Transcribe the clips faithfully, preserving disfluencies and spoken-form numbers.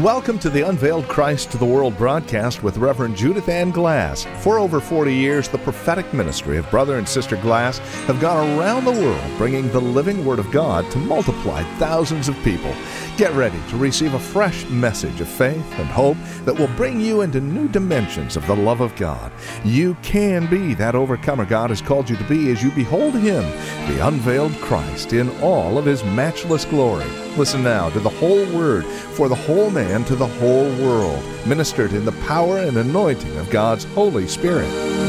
Welcome to the Unveiled Christ to the World broadcast with Reverend Judith Ann Glass. For over forty years, the prophetic ministry of Brother and Sister Glass have gone around the world bringing the living Word of God to multiply thousands of people. Get ready to receive a fresh message of faith and hope that will bring you into new dimensions of the love of God. You can be that overcomer God has called you to be as you behold Him, the unveiled Christ, in all of His matchless glory. Listen now to the whole Word for the whole man to the whole world, ministered in the power and anointing of God's Holy Spirit.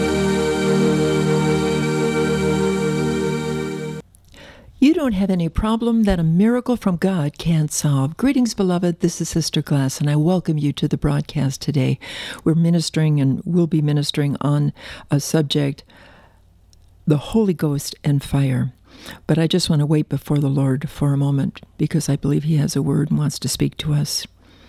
You don't have any problem that a miracle from God can't solve. Greetings, beloved. This is Sister Glass, and I welcome you to the broadcast today. We're ministering and will be ministering on a subject, the Holy Ghost and fire. But I just want to wait before the Lord for a moment because I believe He has a word and wants to speak to us.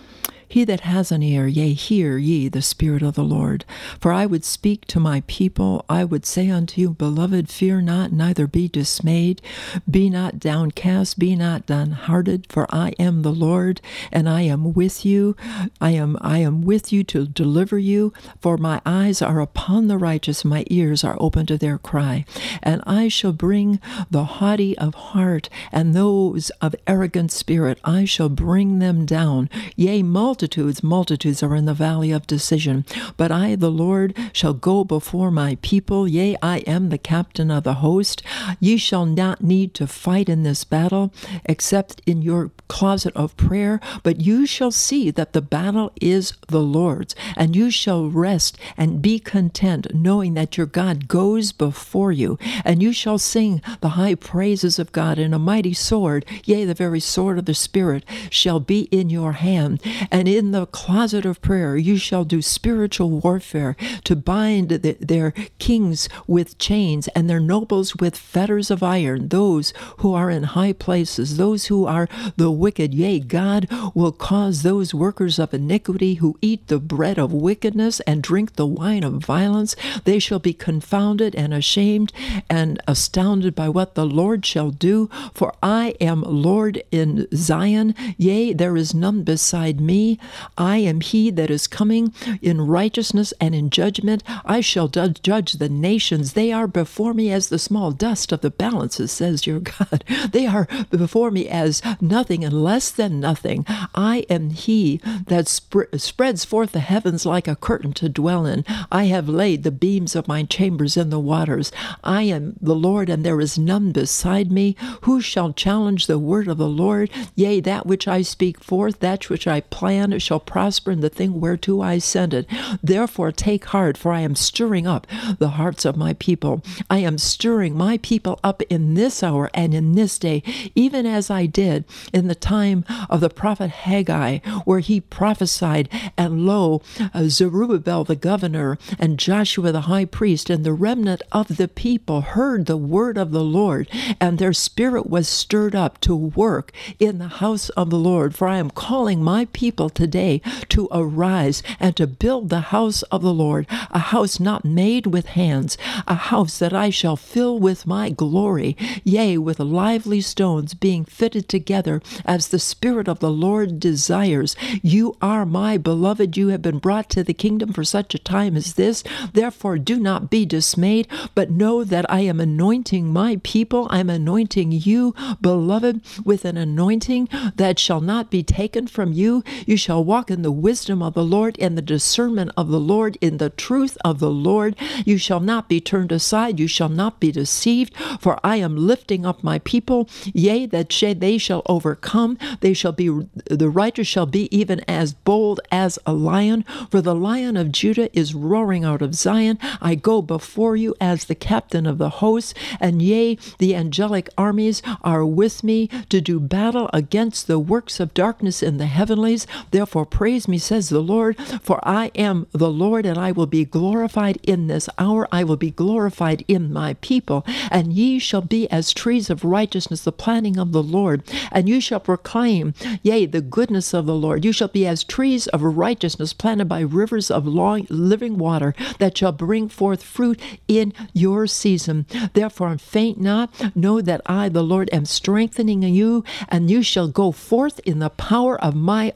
He that has an ear, yea, hear ye the Spirit of the Lord. For I would speak to my people, I would say unto you, beloved, fear not, neither be dismayed. Be not downcast, be not downhearted, for I am the Lord, and I am with you. I am I am with you to deliver you, for my eyes are upon the righteous, my ears are open to their cry. And I shall bring the haughty of heart, and those of arrogant spirit, I shall bring them down. Yea, multitudes Multitudes, multitudes are in the valley of decision. But I, the Lord, shall go before my people. Yea, I am the captain of the host. Ye shall not need to fight in this battle, except in your closet of prayer. But you shall see that the battle is the Lord's, and you shall rest and be content, knowing that your God goes before you. And you shall sing the high praises of God, and a mighty sword, yea, the very sword of the Spirit, shall be in your hand. And in the closet of prayer, you shall do spiritual warfare to bind the, their kings with chains and their nobles with fetters of iron, those who are in high places, those who are the wicked. Yea, God will cause those workers of iniquity who eat the bread of wickedness and drink the wine of violence. They shall be confounded and ashamed and astounded by what the Lord shall do. For I am Lord in Zion. Yea, there is none beside me. I am He that is coming in righteousness and in judgment. I shall judge the nations. They are before me as the small dust of the balances, says your God. They are before me as nothing and less than nothing. I am He that sp- spreads forth the heavens like a curtain to dwell in. I have laid the beams of my chambers in the waters. I am the Lord, and there is none beside me. Who shall challenge the word of the Lord? Yea, that which I speak forth, that which I plan, shall prosper in the thing whereto I send it. Therefore take heart, for I am stirring up the hearts of my people. I am stirring my people up in this hour and in this day, even as I did in the time of the prophet Haggai, where he prophesied, and lo, uh, Zerubbabel the governor and Joshua the high priest and the remnant of the people heard the word of the Lord, and their spirit was stirred up to work in the house of the Lord. For I am calling my people today to arise and to build the house of the Lord, a house not made with hands, a house that I shall fill with my glory, yea, with lively stones being fitted together as the Spirit of the Lord desires. You are my beloved. You have been brought to the kingdom for such a time as this. Therefore do not be dismayed, but know that I am anointing my people. I am anointing you, beloved, with an anointing that shall not be taken from you. You shall walk in the wisdom of the Lord, in the discernment of the Lord, in the truth of the Lord. You shall not be turned aside. You shall not be deceived, for I am lifting up my people. Yea, that they shall overcome. They shall be, the righteous shall be even as bold as a lion, for the Lion of Judah is roaring out of Zion. I go before you as the captain of the hosts, and yea, the angelic armies are with me to do battle against the works of darkness in the heavenlies. Therefore praise me, says the Lord, for I am the Lord, and I will be glorified in this hour. I will be glorified in my people, and ye shall be as trees of righteousness, the planting of the Lord, and you shall proclaim, yea, the goodness of the Lord. You shall be as trees of righteousness planted by rivers of long, living water that shall bring forth fruit in your season. Therefore faint not, know that I, the Lord, am strengthening you, and you shall go forth in the power of my anointing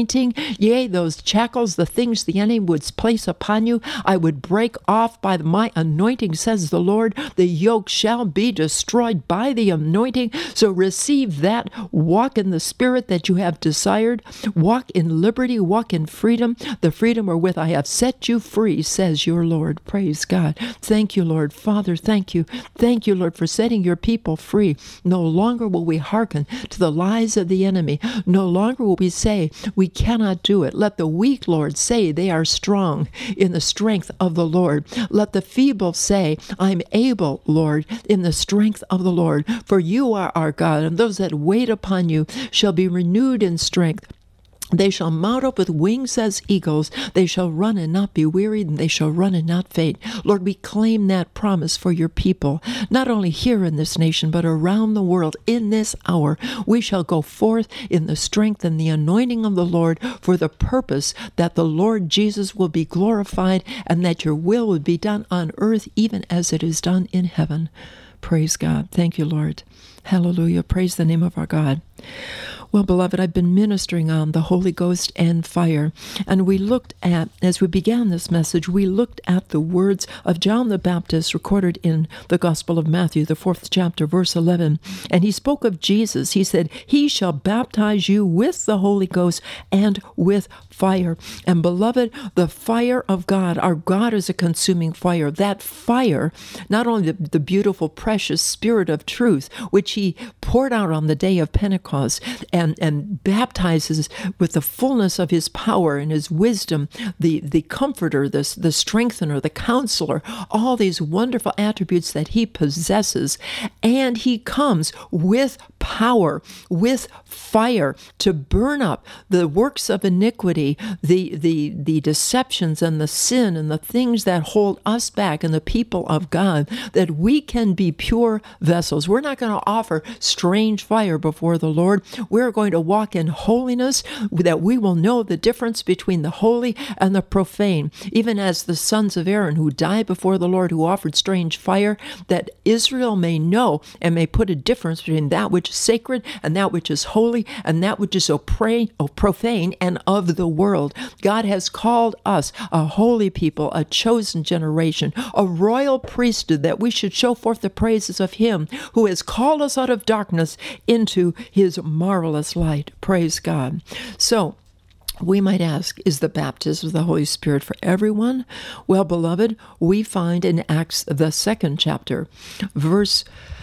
anointing. Yea, those shackles, the things the enemy would place upon you, I would break off by my anointing, says the Lord. The yoke shall be destroyed by the anointing. So receive that. Walk in the spirit that you have desired. Walk in liberty. Walk in freedom. The freedom wherewith I have set you free, says your Lord. Praise God. Thank you, Lord. Father, thank you. Thank you, Lord, for setting your people free. No longer will we hearken to the lies of the enemy. No longer will we say we cannot do it. Let the weak, Lord, say they are strong in the strength of the Lord. Let the feeble say, I'm able, Lord, in the strength of the Lord. For you are our God, and those that wait upon you shall be renewed in strength. They shall mount up with wings as eagles. They shall run and not be wearied, and they shall run and not faint. Lord, we claim that promise for your people, not only here in this nation, but around the world. In this hour, we shall go forth in the strength and the anointing of the Lord for the purpose that the Lord Jesus will be glorified and that your will would be done on earth even as it is done in heaven. Praise God. Thank you, Lord. Hallelujah. Praise the name of our God. Well, beloved, I've been ministering on the Holy Ghost and fire, and we looked at, as we began this message, we looked at the words of John the Baptist recorded in the Gospel of Matthew, the fourth chapter, verse eleven, and he spoke of Jesus. He said, he shall baptize you with the Holy Ghost and with fire. And beloved, the fire of God, our God is a consuming fire. That fire, not only the, the beautiful, precious Spirit of truth, which he poured out on the day of Pentecost, and, and baptizes with the fullness of his power and his wisdom, the, the comforter, the, the strengthener, the counselor, all these wonderful attributes that he possesses. And he comes with power, with fire, to burn up the works of iniquity, the, the, the deceptions and the sin and the things that hold us back and the people of God, that we can be pure vessels. We're not going to offer strange fire before the Lord. We're going to walk in holiness, that we will know the difference between the holy and the profane, even as the sons of Aaron who died before the Lord, who offered strange fire, that Israel may know and may put a difference between that which is sacred and that which is holy and that which is so profane and of the world. God has called us a holy people, a chosen generation, a royal priesthood, that we should show forth the praises of him who has called us out of darkness into his marvelous light. Praise God. So, we might ask, is the baptism of the Holy Spirit for everyone? Well, beloved, we find in Acts, the second chapter, verse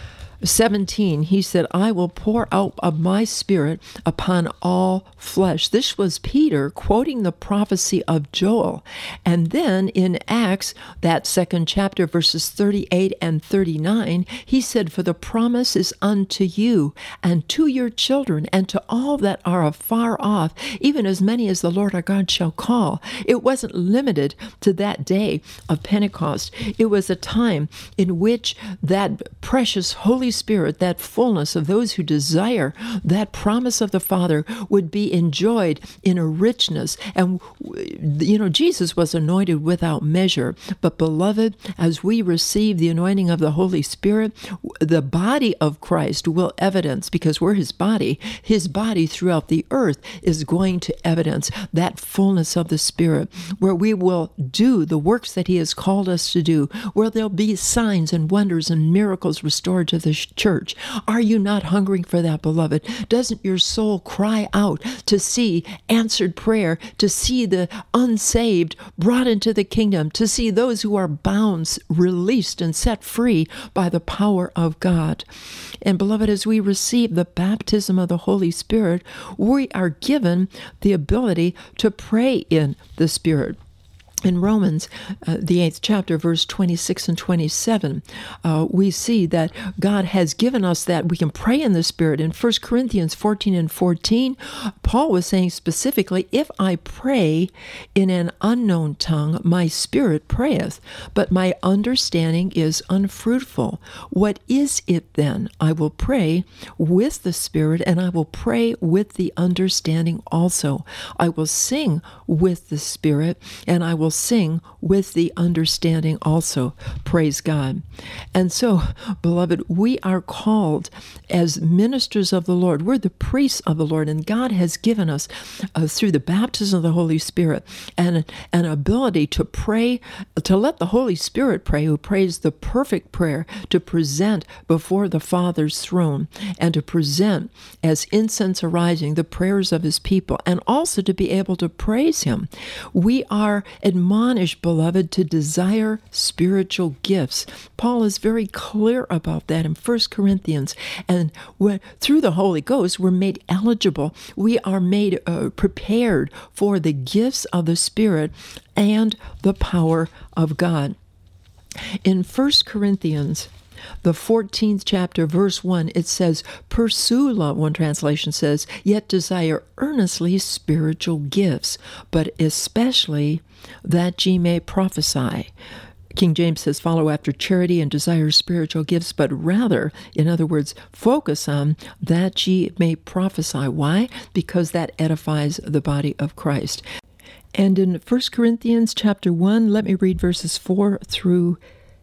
seventeen, he said, I will pour out of my Spirit upon all flesh. This was Peter quoting the prophecy of Joel. And then in Acts, that second chapter, verses thirty-eight and thirty-nine, he said, for the promise is unto you and to your children and to all that are afar off, even as many as the Lord our God shall call. It wasn't limited to that day of Pentecost. It was a time in which that precious Holy Spirit, that fullness of those who desire that promise of the Father, would be enjoyed in a richness. And, you know, Jesus was anointed without measure. But, beloved, as we receive the anointing of the Holy Spirit, the body of Christ will evidence, because we're his body, his body throughout the earth is going to evidence that fullness of the Spirit, where we will do the works that he has called us to do, where there'll be signs and wonders and miracles restored to the church. Are you not hungering for that, beloved? Doesn't your soul cry out to see answered prayer, to see the unsaved brought into the kingdom, to see those who are bound released and set free by the power of God? And beloved, as we receive the baptism of the Holy Spirit, we are given the ability to pray in the Spirit. In Romans, uh, the eighth chapter, verse twenty-six and twenty-seven, uh, we see that God has given us that we can pray in the Spirit. In First Corinthians fourteen and fourteen, Paul was saying specifically, if I pray in an unknown tongue, my spirit prayeth, but my understanding is unfruitful. What is it then? I will pray with the Spirit, and I will pray with the understanding also. I will sing with the Spirit, and I will sing with the understanding also. Praise God. And so, beloved, we are called as ministers of the Lord. We're the priests of the Lord, and God has given us, uh, through the baptism of the Holy Spirit, and an ability to pray, to let the Holy Spirit pray, who prays the perfect prayer, to present before the Father's throne, and to present as incense arising the prayers of his people, and also to be able to praise him. We are admonished, beloved, to desire spiritual gifts. Paul is very clear about that in First Corinthians. And when, through the Holy Ghost, we're made eligible. We are made uh, prepared for the gifts of the Spirit and the power of God. In First Corinthians, the fourteenth chapter, verse one, it says, pursue love, one translation says, yet desire earnestly spiritual gifts, but especially that ye may prophesy. King James says, follow after charity and desire spiritual gifts, but rather, in other words, focus on that ye may prophesy. Why? Because that edifies the body of Christ. And in First Corinthians chapter one, let me read verses four through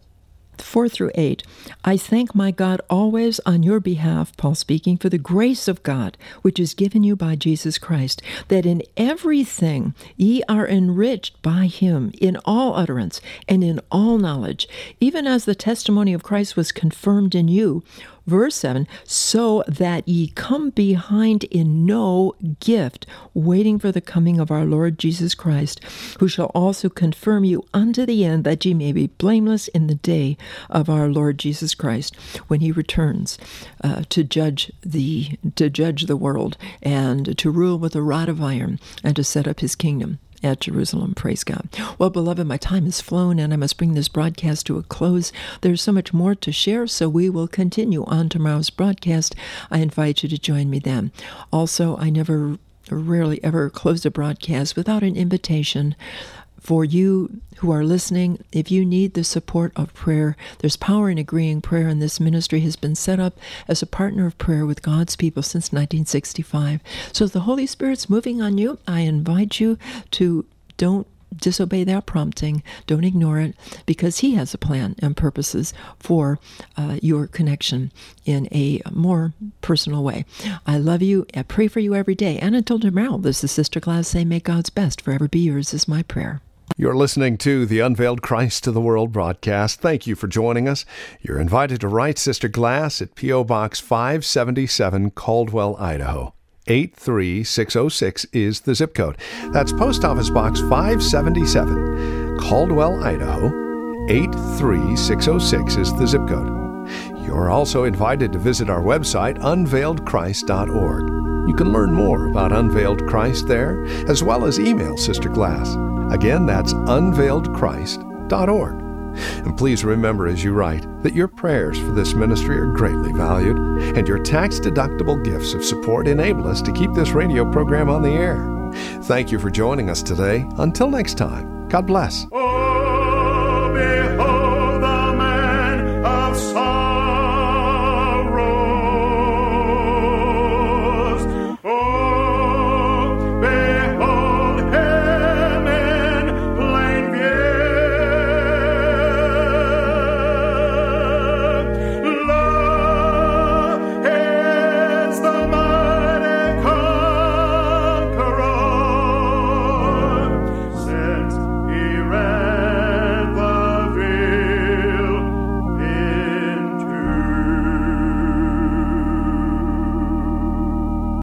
Four through eight. I thank my God always on your behalf, Paul speaking, for the grace of God, which is given you by Jesus Christ, that in everything ye are enriched by him, in all utterance and in all knowledge, even as the testimony of Christ was confirmed in you. Verse seven, so that ye come behind in no gift, waiting for the coming of our Lord Jesus Christ, who shall also confirm you unto the end, that ye may be blameless in the day of our Lord Jesus Christ, when he returns uh, to judge the to judge the world, and to rule with a rod of iron, and to set up his kingdom at Jerusalem. Praise God. Well, beloved, my time has flown, and I must bring this broadcast to a close. There's so much more to share, so we will continue on tomorrow's broadcast. I invite you to join me then. Also, I never, rarely ever close a broadcast without an invitation for you who are listening. If you need the support of prayer, there's power in agreeing. Prayer in this ministry has been set up as a partner of prayer with God's people since nineteen sixty-five. So if the Holy Spirit's moving on you, I invite you to don't disobey that prompting. Don't ignore it, because he has a plan and purposes for uh, your connection in a more personal way. I love you. I pray for you every day. And until tomorrow, this is Sister Glass saying, may God's best forever be yours is my prayer. You're listening to the Unveiled Christ to the World broadcast. Thank you for joining us. You're invited to write Sister Glass at P O. Box five seventy-seven, Caldwell, Idaho. eight three six oh six is the zip code. That's Post Office Box five seventy-seven, Caldwell, Idaho. eight three six oh six is the zip code. You're also invited to visit our website, unveiled christ dot org. You can learn more about Unveiled Christ there, as well as email Sister Glass. Again, that's unveiled christ dot org. And please remember as you write that your prayers for this ministry are greatly valued, and your tax-deductible gifts of support enable us to keep this radio program on the air. Thank you for joining us today. Until next time, God bless. Oh, behold.